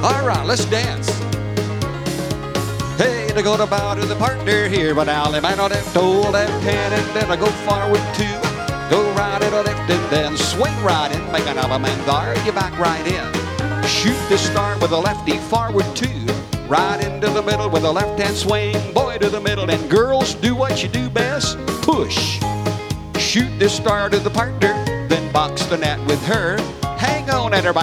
All right, let's dance. Hey, to go to bow to the partner here, but now the man on left, oh, left hand, and then I go forward two. Go right to the left and then swing right in, make another man guard, you back right in. Shoot the start with a lefty, forward two. Right into the middle with a left hand swing, boy to the middle, and girls, do what you do best, push. Shoot the star to the partner, then box the net with her. Hang on at her